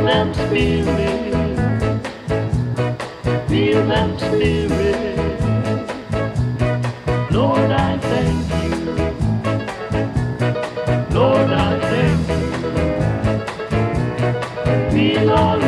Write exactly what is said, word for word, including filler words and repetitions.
that spirit, feel that spirit. Lord, I thank you. Lord, I thank you. Feel all